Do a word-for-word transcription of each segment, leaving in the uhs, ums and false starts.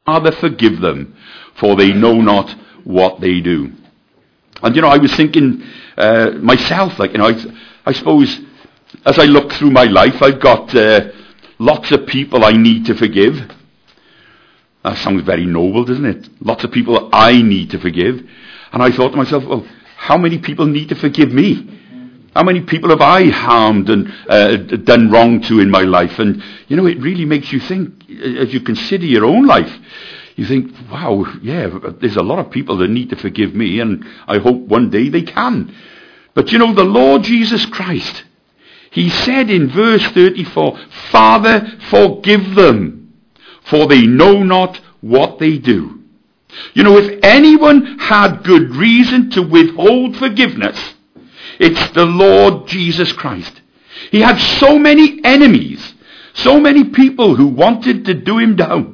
Father, forgive them, for they know not what they do. And, you know, I was thinking uh, myself, like, you know, I, I suppose as I look through my life, I've got uh, lots of people I need to forgive. That sounds very noble, doesn't it? Lots of people I need to forgive. And I thought to myself, well, how many people need to forgive me? How many people have I harmed and uh, done wrong to in my life? And, you know, it really makes you think, as you consider your own life, you think, wow, yeah, there's a lot of people that need to forgive me, and I hope one day they can. But, you know, the Lord Jesus Christ, he said in verse thirty-four, Father, forgive them, for they know not what they do. You know, if anyone had good reason to withhold forgiveness, it's the Lord Jesus Christ. He had so many enemies, so many people who wanted to do him down.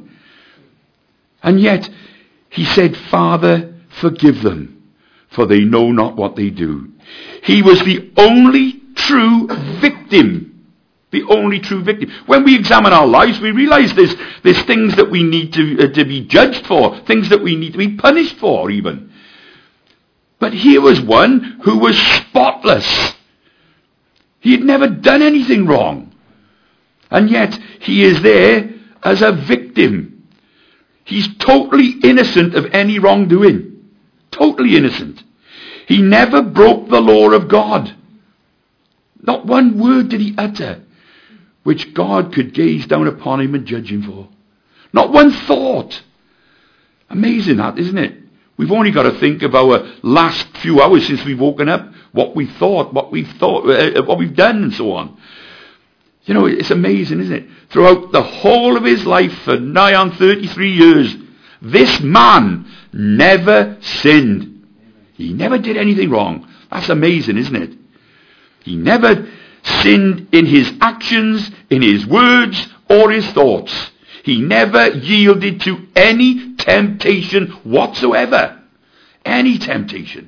And yet, he said, Father, forgive them, for they know not what they do. He was the only true victim. The only true victim. When we examine our lives, we realize there's, there's things that we need to, uh, to be judged for, things that we need to be punished for even. But here was one who was spotless. He had never done anything wrong. And yet, he is there as a victim. He's totally innocent of any wrongdoing. Totally innocent. He never broke the law of God. Not one word did he utter which God could gaze down upon him and judge him for. Not one thought. Amazing that, isn't it? We've only got to think of our last few hours since we've woken up, what we thought, what we've thought, uh, what we've done, and so on. You know, it's amazing, isn't it? Throughout the whole of his life, for nigh on thirty-three years, this man never sinned. He never did anything wrong. That's amazing, isn't it? He never sinned in his actions, in his words, or his thoughts. He never yielded to any temptation whatsoever. Any temptation.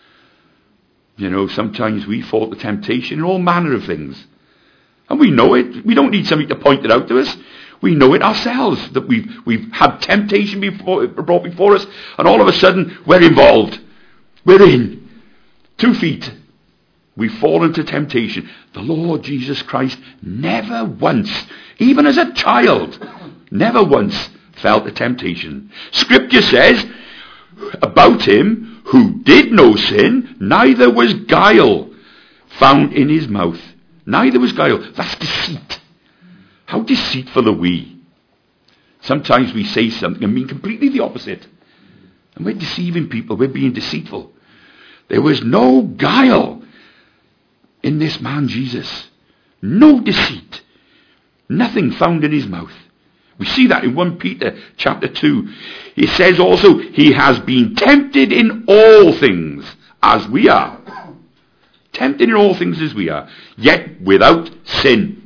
You know, sometimes we fall to temptation in all manner of things. And we know it. We don't need somebody to point it out to us. We know it ourselves, that we've, we've had temptation before, brought before us, and all of a sudden we're involved. We're in. Two feet. We fall into temptation. The Lord Jesus Christ never once, even as a child, never once felt a temptation. Scripture says about him, who did no sin, neither was guile found in his mouth. Neither was guile. That's deceit. How deceitful are we? Sometimes we say something and mean completely the opposite. And we're deceiving people. We're being deceitful. There was no guile in this man Jesus. No deceit. Nothing found in his mouth. We see that in First Peter chapter two. It says also, he has been tempted in all things as we are. Tempted in all things as we are, yet without sin.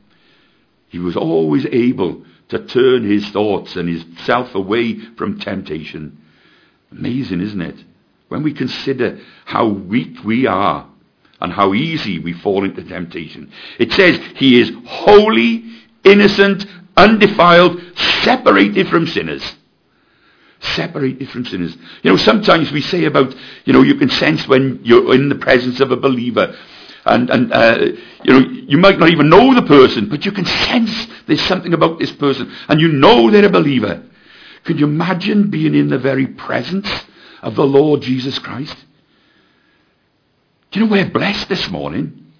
He was always able to turn his thoughts and his self away from temptation. Amazing, isn't it? When we consider how weak we are and how easy we fall into temptation. It says he is holy, innocent, undefiled, separated from sinners. Separated from sinners. You know, sometimes we say about, you know, you can sense when you're in the presence of a believer, and, and uh, you know, you might not even know the person, but you can sense there's something about this person, and you know they're a believer. Can you imagine being in the very presence of the Lord Jesus Christ? Do you know, we're blessed this morning?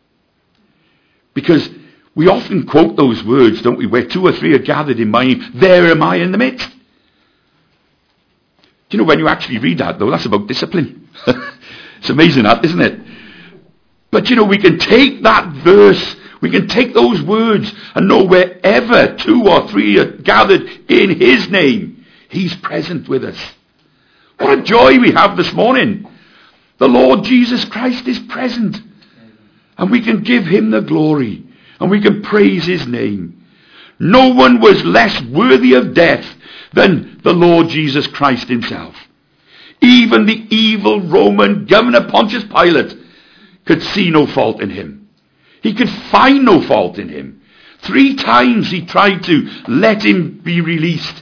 Because we often quote those words, don't we? Where two or three are gathered in my name, there am I in the midst. You know, when you actually read that, though, that's about discipline. It's amazing that, isn't it? But, you know, we can take that verse, we can take those words and know wherever two or three are gathered in his name, he's present with us. What a joy we have this morning. The Lord Jesus Christ is present. And we can give him the glory. And we can praise his name. No one was less worthy of death than the Lord Jesus Christ himself. Even the evil Roman governor Pontius Pilate could see no fault in him. He could find no fault in him. Three times he tried to let him be released.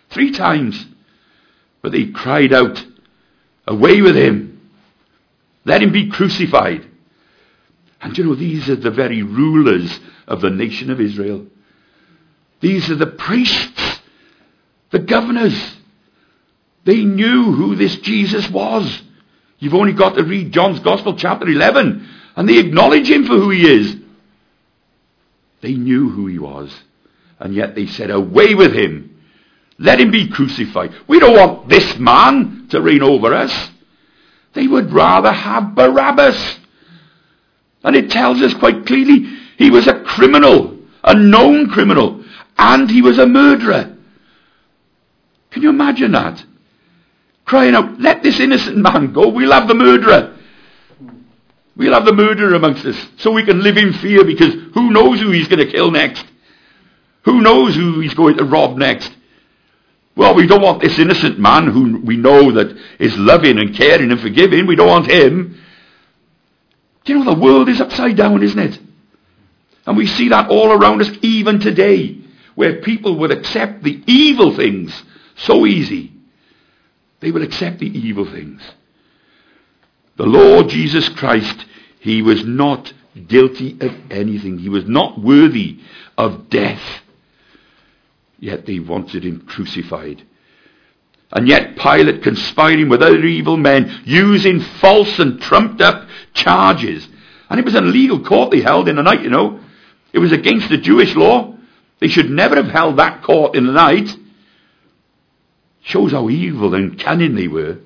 Three times. But they cried out, away with him. Let him be crucified. And you know, these are the very rulers of the nation of Israel. These are the priests, the governors. They knew who this Jesus was. You've only got to read John's Gospel, chapter eleven, and they acknowledge him for who he is. They knew who he was. And yet they said, away with him. Let him be crucified. We don't want this man to reign over us. They would rather have Barabbas. And it tells us quite clearly, he was a criminal, a known criminal, and he was a murderer. Can you imagine that? Crying out, let this innocent man go, we'll have the murderer. We'll have the murderer amongst us, so we can live in fear, because who knows who he's going to kill next? Who knows who he's going to rob next? Well, we don't want this innocent man who we know that is loving and caring and forgiving. We don't want him. Do you know the world is upside down, isn't it? And we see that all around us even today, where people would accept the evil things so easy. They will accept the evil things. The Lord Jesus Christ, he was not guilty of anything. He was not worthy of death. Yet they wanted him crucified. And yet Pilate, conspiring with other evil men, using false and trumped up charges. And it was an illegal court they held in the night, you know. It was against the Jewish law. They should never have held that court in the night. Shows how evil and cunning they were.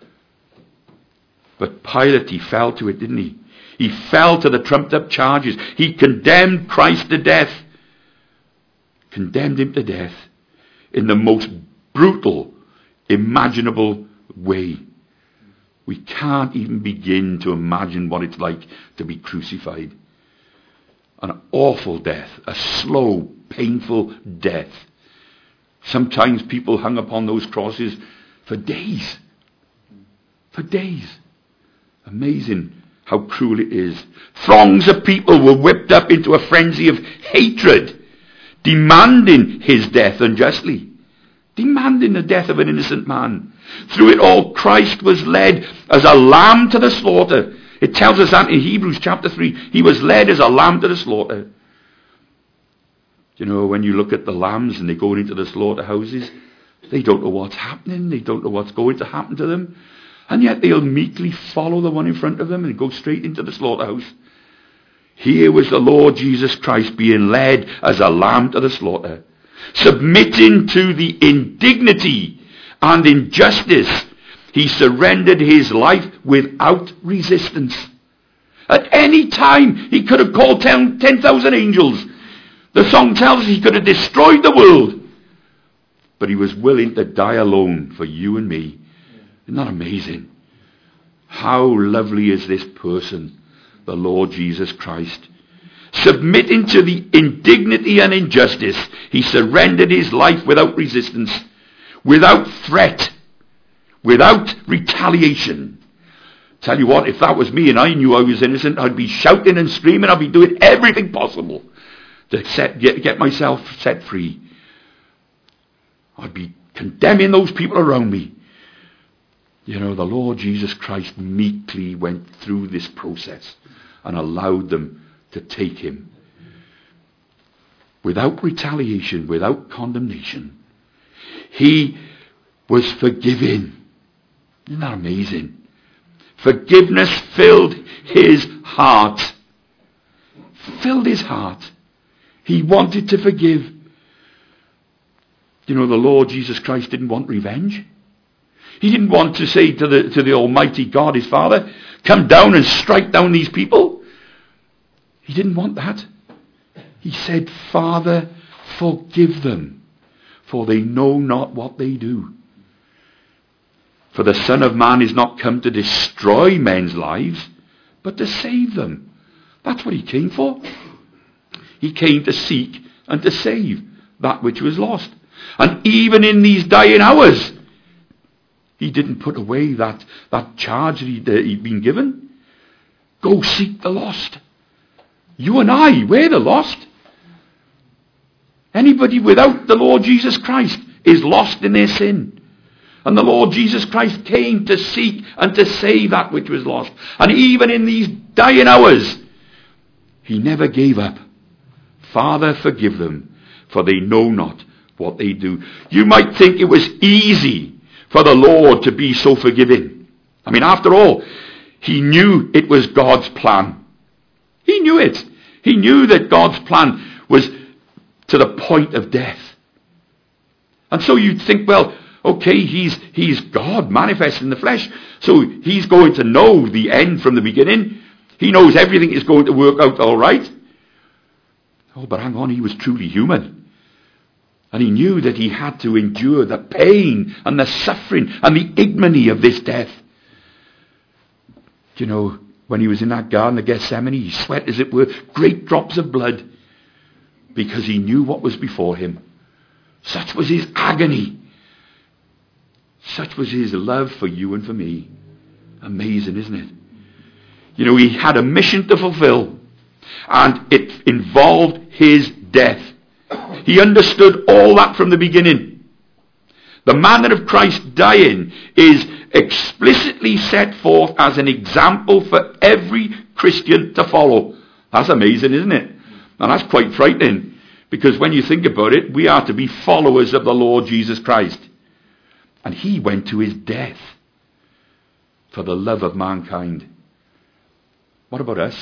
But Pilate, he fell to it, didn't he? He fell to the trumped up charges. He condemned Christ to death. Condemned him to death in the most brutal, imaginable way. We can't even begin to imagine what it's like to be crucified. An awful death, a slow, painful death. Sometimes people hung upon those crosses for days. For days. Amazing how cruel it is. Throngs of people were whipped up into a frenzy of hatred, demanding his death unjustly. Demanding the death of an innocent man. Through it all, Christ was led as a lamb to the slaughter. It tells us that in Hebrews chapter three. He was led as a lamb to the slaughter. You know, when you look at the lambs and they go into the slaughterhouses, they don't know what's happening. They don't know what's going to happen to them. And yet they'll meekly follow the one in front of them and go straight into the slaughterhouse. Here was the Lord Jesus Christ being led as a lamb to the slaughter, submitting to the indignity and injustice. He surrendered his life without resistance. At any time, he could have called ten thousand angels. The song tells us he could have destroyed the world. But he was willing to die alone for you and me. Isn't that amazing? How lovely is this person, the Lord Jesus Christ. Submitting to the indignity and injustice, he surrendered his life without resistance, without threat, without retaliation. Tell you what, if that was me and I knew I was innocent, I'd be shouting and screaming. I'd be doing everything possible to set, get, get myself set free. I'd be condemning those people around me. You know, the Lord Jesus Christ meekly went through this process and allowed them to take him without retaliation, without condemnation. He was forgiven. Isn't that amazing? Forgiveness filled his heart. Filled his heart. He wanted to forgive. You know, the Lord Jesus Christ didn't want revenge. He didn't want to say to the, to the Almighty God, his Father, come down and strike down these people. He didn't want that. He said, Father, forgive them, for they know not what they do. For the Son of Man is not come to destroy men's lives, but to save them. That's what he came for. He came to seek and to save that which was lost. And even in these dying hours, he didn't put away that, that charge that he'd, uh, he'd been given. Go seek the lost. You and I, we're the lost. Anybody without the Lord Jesus Christ is lost in their sin. And the Lord Jesus Christ came to seek and to save that which was lost. And even in these dying hours, he never gave up. Father, forgive them, for they know not what they do. You might think it was easy for the Lord to be so forgiving. I mean, after all, he knew it was God's plan. He knew it. He knew that God's plan was to the point of death. And so you'd think, well, okay, he's he's God manifest in the flesh, so he's going to know the end from the beginning. He knows everything is going to work out all right. Oh, but hang on, he was truly human. And he knew that he had to endure the pain and the suffering and the ignominy of this death. You know, when he was in that garden of Gethsemane, he sweat, as it were, great drops of blood, because he knew what was before him. Such was his agony. Such was his love for you and for me. Amazing, isn't it? You know, he had a mission to fulfill, and it involved his death. He understood all that from the beginning. The manner of Christ dying is explicitly set forth as an example for every Christian to follow. That's amazing, isn't it? And that's quite frightening, because when you think about it, we are to be followers of the Lord Jesus Christ. And he went to his death for the love of mankind. What about us?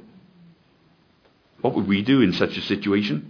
What would we do in such a situation?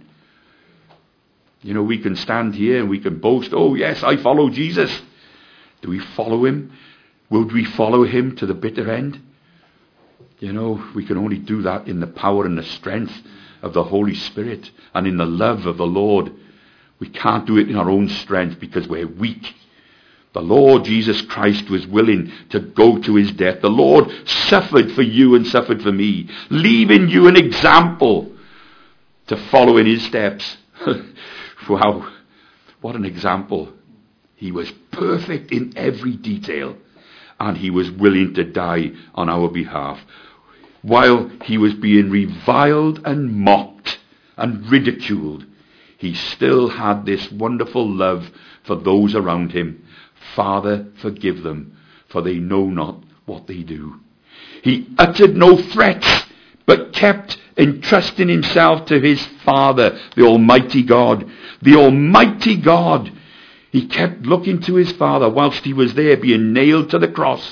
You know, we can stand here and we can boast, oh yes, I follow Jesus. Do we follow him? Would we follow him to the bitter end? You know, we can only do that in the power and the strength of the Holy Spirit and in the love of the Lord. We can't do it in our own strength because we're weak. The Lord Jesus Christ was willing to go to his death. The Lord suffered for you and suffered for me, leaving you an example to follow in his steps. Wow, what an example. He was perfect in every detail, and he was willing to die on our behalf. While he was being reviled and mocked and ridiculed, he still had this wonderful love for those around him. Father, forgive them, for they know not what they do. He uttered no threats, but kept entrusting himself to his Father, the Almighty God. The Almighty God. He kept looking to his Father whilst he was there being nailed to the cross.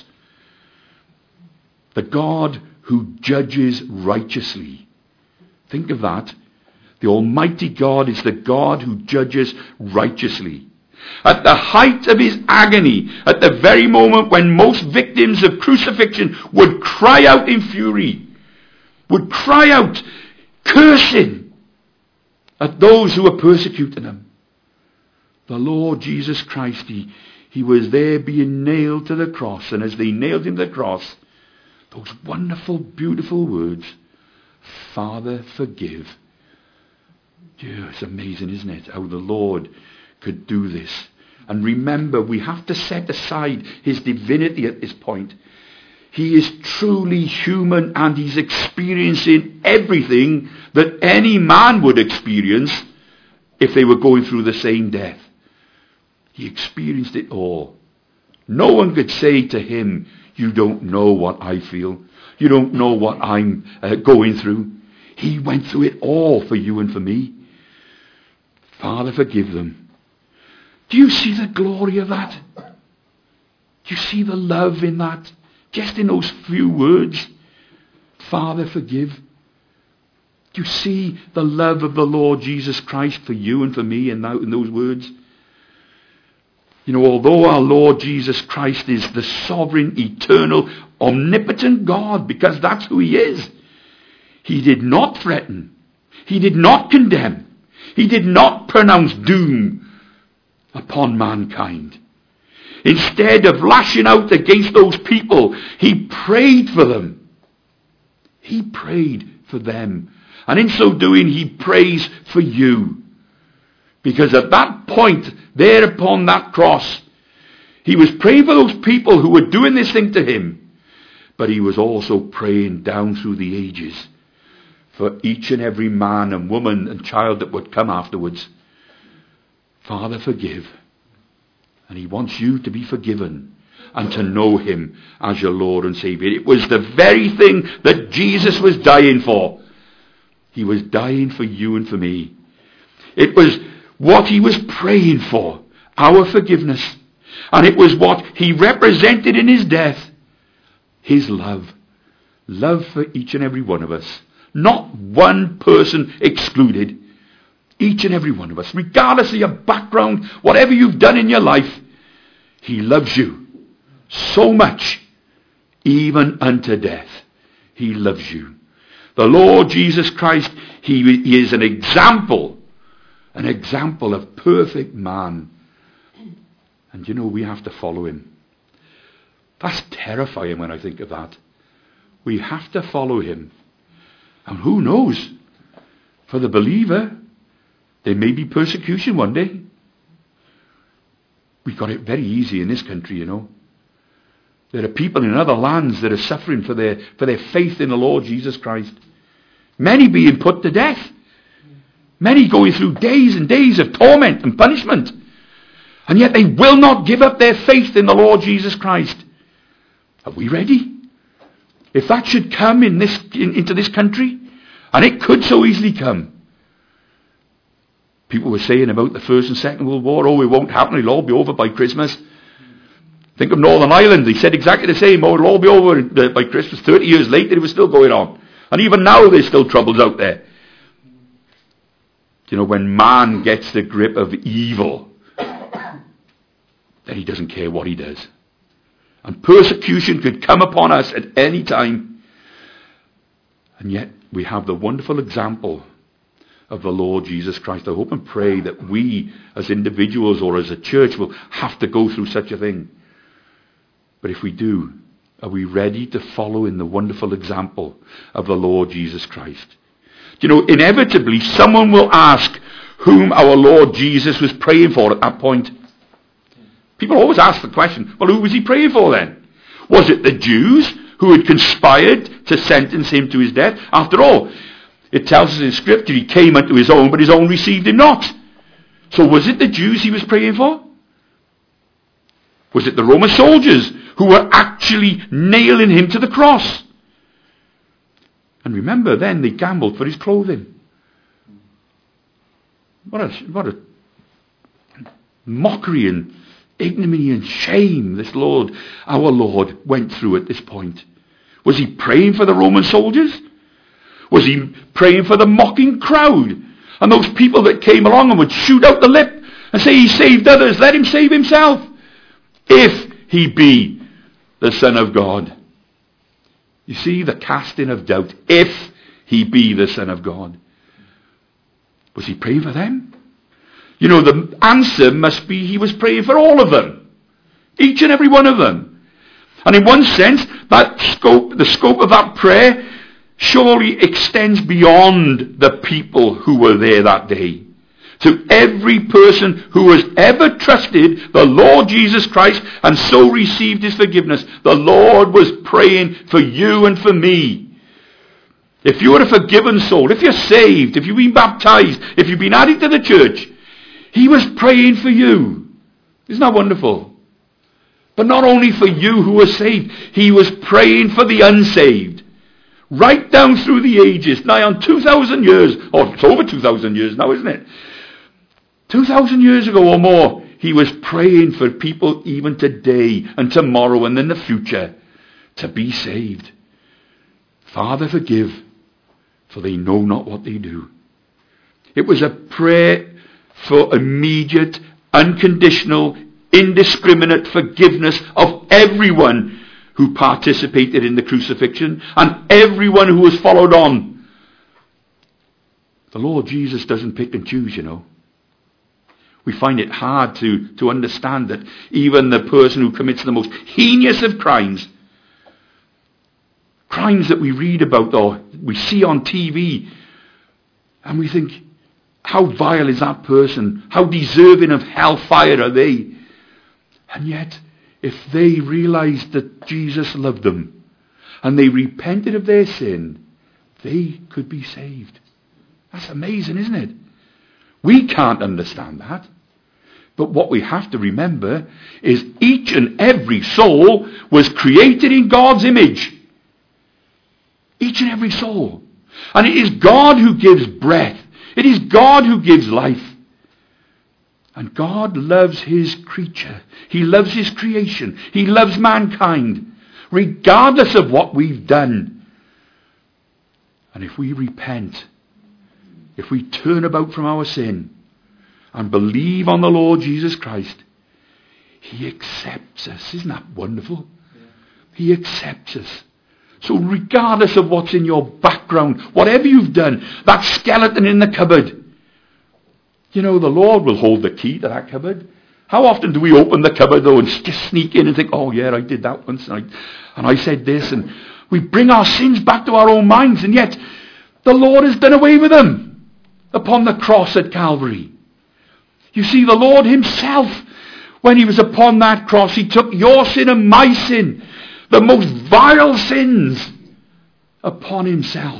The God who judges righteously. Think of that. The Almighty God is the God who judges righteously. At the height of his agony, at the very moment when most victims of crucifixion would cry out in fury, would cry out cursing at those who were persecuting them, the Lord Jesus Christ, he, he was there being nailed to the cross. And as they nailed him to the cross, those wonderful, beautiful words, Father, forgive. Yeah, it's amazing, isn't it, how the Lord could do this. And remember, we have to set aside his divinity at this point. He is truly human, and he's experiencing everything that any man would experience if they were going through the same death. He experienced it all. No one could say to him, you don't know what I feel. You don't know what I'm uh, going through. He went through it all for you and for me. Father, forgive them. Do you see the glory of that? Do you see the love in that? Just in those few words. Father, forgive. Do you see the love of the Lord Jesus Christ for you and for me in those words? You know, although our Lord Jesus Christ is the sovereign, eternal, omnipotent God, because that's who he is, he did not threaten. He did not condemn. He did not pronounce doom upon mankind. Instead of lashing out against those people, he prayed for them. He prayed for them. And in so doing, he prays for you. Because at that point, there upon that cross, he was praying for those people who were doing this thing to him. But he was also praying down through the ages for each and every man and woman and child that would come afterwards. Father, forgive. And he wants you to be forgiven and to know him as your Lord and Savior. It was the very thing that Jesus was dying for. He was dying for you and for me. It was what he was praying for, our forgiveness. And it was what he represented in his death, his love. Love for each and every one of us. Not one person excluded. Each and every one of us, regardless of your background, whatever you've done in your life, he loves you so much, even unto death. He loves you. The Lord Jesus Christ, he, he is an example, an example of perfect man. And you know, we have to follow him. That's terrifying when I think of that. We have to follow him. And who knows, for the believer, there may be persecution one day. We've got it very easy in this country, you know. There are people in other lands that are suffering for their, for their faith in the Lord Jesus Christ. Many being put to death. Many going through days and days of torment and punishment. And yet they will not give up their faith in the Lord Jesus Christ. Are we ready? If that should come in this, in, into this country, and it could so easily come. People were saying about the First and Second World War, oh, it won't happen, it'll all be over by Christmas. Think of Northern Ireland, they said exactly the same, oh, it'll all be over by Christmas. thirty years later, it was still going on. And even now, there's still troubles out there. You know, when man gets the grip of evil, then he doesn't care what he does. And persecution could come upon us at any time. And yet, we have the wonderful example of the Lord Jesus Christ. I hope and pray that we as individuals or as a church will have to go through such a thing. But if we do, are we ready to follow in the wonderful example of the Lord Jesus Christ? You know, inevitably someone will ask whom our Lord Jesus was praying for at that point. People always ask the question, well, who was he praying for then? Was it the Jews who had conspired to sentence him to his death? After all, it tells us in Scripture, he came unto his own, but his own received him not. So was it the Jews he was praying for? Was it the Roman soldiers who were actually nailing him to the cross? And remember, then they gambled for his clothing. What a, what a mockery and ignominy and shame this Lord, our Lord, went through at this point. Was he praying for the Roman soldiers? Was he praying for the mocking crowd? And those people that came along and would shoot out the lip and say he saved others, let him save himself. If he be the Son of God. You see the casting of doubt. If he be the Son of God. Was he praying for them? You know, the answer must be he was praying for all of them. Each and every one of them. And in one sense, that scope, the scope of that prayer surely extends beyond the people who were there that day. To every person who has ever trusted the Lord Jesus Christ and so received his forgiveness. The Lord was praying for you and for me. If you are a forgiven soul, if you're saved, if you've been baptized, if you've been added to the church, he was praying for you. Isn't that wonderful? But not only for you who are saved, he was praying for the unsaved. Right down through the ages, nigh on two thousand years, or it's over two thousand years now, isn't it? two thousand years ago or more, he was praying for people even today and tomorrow and in the future to be saved. Father, forgive, for they know not what they do. It was a prayer for immediate, unconditional, indiscriminate forgiveness of everyone who participated in the crucifixion and everyone who was followed on. The Lord Jesus doesn't pick and choose, you know. We find it hard to, to understand that even the person who commits the most heinous of crimes, crimes that we read about or we see on T V, and we think, how vile is that person? How deserving of hellfire are they? And yet, if they realized that Jesus loved them and they repented of their sin, they could be saved. That's amazing, isn't it? We can't understand that. But what we have to remember is each and every soul was created in God's image. Each and every soul. And it is God who gives breath. It is God who gives life. And God loves his creature. He loves his creation. He loves mankind, regardless of what we've done. And if we repent, if we turn about from our sin and believe on the Lord Jesus Christ, he accepts us. Isn't that wonderful? He accepts us. So regardless of what's in your background, whatever you've done, that skeleton in the cupboard, you know, the Lord will hold the key to that cupboard. How often do we open the cupboard though and just sneak in and think, oh yeah, I did that once and I, and I said this, and we bring our sins back to our own minds, and yet the Lord has done away with them upon the cross at Calvary. You see, the Lord himself, when he was upon that cross, he took your sin and my sin, the most vile sins, upon himself.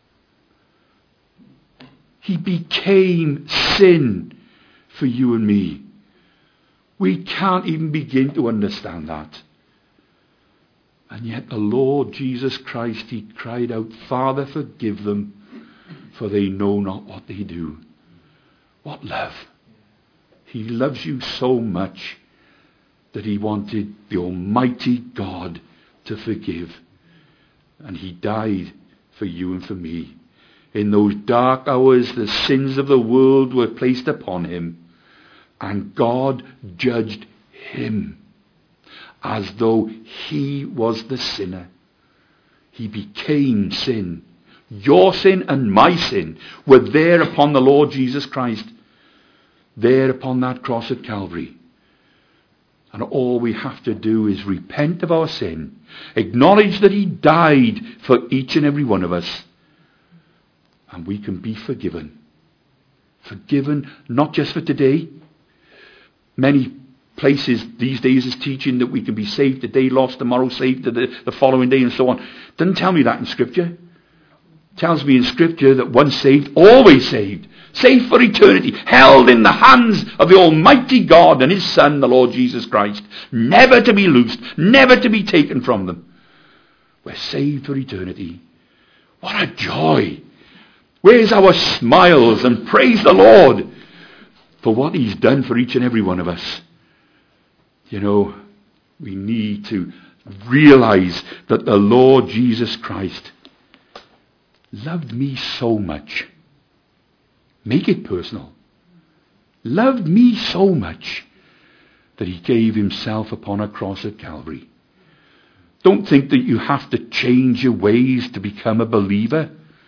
He became sin for you and me. We can't even begin to understand that. And yet the Lord Jesus Christ, he cried out, Father, forgive them, for they know not what they do. What love. He loves you so much that he wanted the Almighty God to forgive. And he died for you and for me. In those dark hours, the sins of the world were placed upon him, and God judged him as though he was the sinner. He became sin. Your sin and my sin were there upon the Lord Jesus Christ, there upon that cross at Calvary. And all we have to do is repent of our sin, acknowledge that he died for each and every one of us, and we can be forgiven. Forgiven not just for today. Many places these days is teaching that we can be saved today, lost tomorrow, saved the, the following day, and so on. Doesn't tell me that in Scripture. It tells me in Scripture that once saved, always saved. Saved for eternity. Held in the hands of the Almighty God and his Son, the Lord Jesus Christ. Never to be loosed. Never to be taken from them. We're saved for eternity. What a joy. Where's our smiles and praise the Lord for what he's done for each and every one of us. You know, we need to realize that the Lord Jesus Christ loved me so much. Make it personal. Loved me so much that he gave himself upon a cross at Calvary. Don't think that you have to change your ways to become a believer.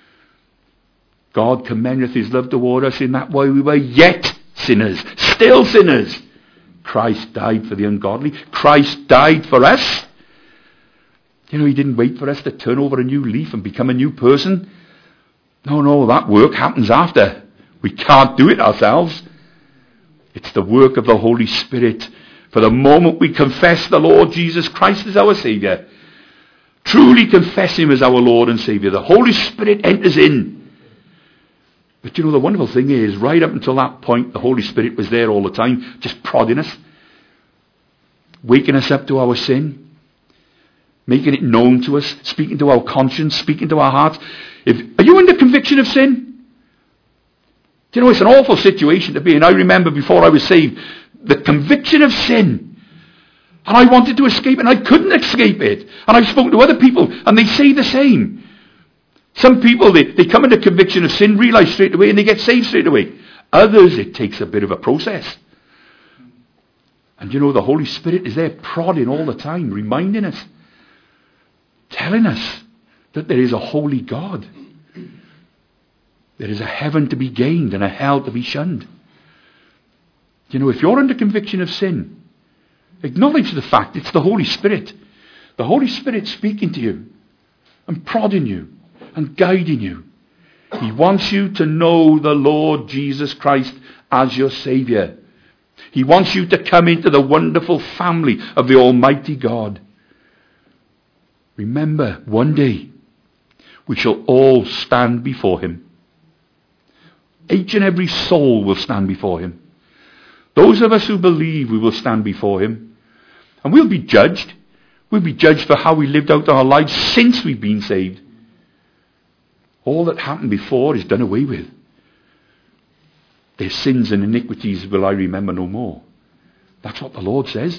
God commendeth his love toward us in that way we were yet sinners, still sinners. Christ died for the ungodly. Christ died for us. You know, he didn't wait for us to turn over a new leaf and become a new person. No, no, that work happens after. We can't do it ourselves. It's the work of the Holy Spirit. For the moment we confess the Lord Jesus Christ as our Saviour, truly confess him as our Lord and Saviour, the Holy Spirit enters in. But you know, the wonderful thing is, right up until that point, the Holy Spirit was there all the time, just prodding us, waking us up to our sin, making it known to us, speaking to our conscience, speaking to our hearts. If, are you under conviction of sin? Do you know, it's an awful situation to be in. I remember before I was saved, the conviction of sin. And I wanted to escape and I couldn't escape it. And I've spoken to other people and they say the same. Some people, they, they come into conviction of sin, realize straight away, and they get saved straight away. Others, it takes a bit of a process. And you know, the Holy Spirit is there prodding all the time, reminding us, telling us that there is a holy God. There is a heaven to be gained and a hell to be shunned. You know, if you're under conviction of sin, acknowledge the fact it's the Holy Spirit. The Holy Spirit speaking to you and prodding you and guiding you. He wants you to know the Lord Jesus Christ as your Saviour. He wants you to come into the wonderful family of the Almighty God. Remember, one day we shall all stand before him. Each and every soul will stand before him. Those of us who believe, we will stand before him. And we'll be judged. We'll be judged for how we lived out our lives since we've been saved. All that happened before is done away with. Their sins and iniquities will I remember no more. That's what the Lord says.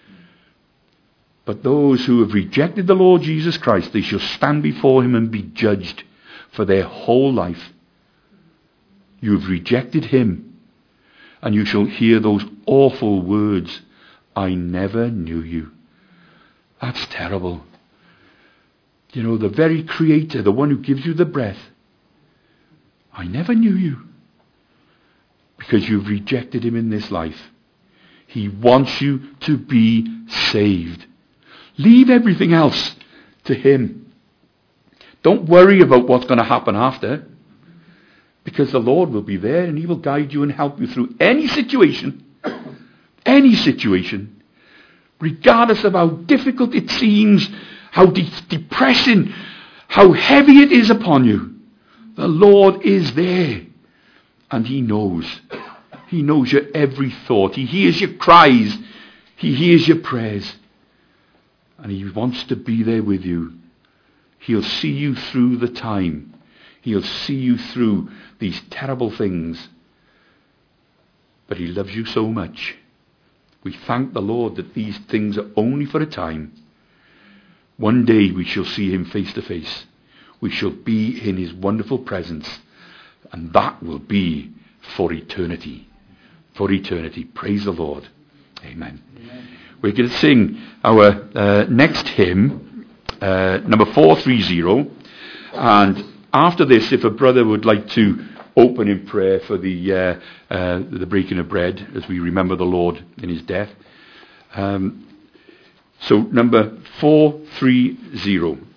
But those who have rejected the Lord Jesus Christ, they shall stand before him and be judged for their whole life. You have rejected him, and you shall hear those awful words, I never knew you. That's terrible. You know, the very Creator, the one who gives you the breath, I never knew you. Because you've rejected him in this life. He wants you to be saved. Leave everything else to him. Don't worry about what's going to happen after. Because the Lord will be there and he will guide you and help you through any situation. Any situation. Regardless of how difficult it seems, how de- depressing, how heavy it is upon you. The Lord is there. And he knows. He knows your every thought. He hears your cries. He hears your prayers. And he wants to be there with you. He'll see you through the time. He'll see you through these terrible things. But he loves you so much. We thank the Lord that these things are only for a time. One day we shall see him face to face. We shall be in his wonderful presence. And that will be for eternity. For eternity. Praise the Lord. Amen. Amen. We're going to sing our uh, next hymn, uh, number four three zero. And after this, if a brother would like to open in prayer for the uh, uh, the breaking of bread, as we remember the Lord in his death. Um, so number four three zero.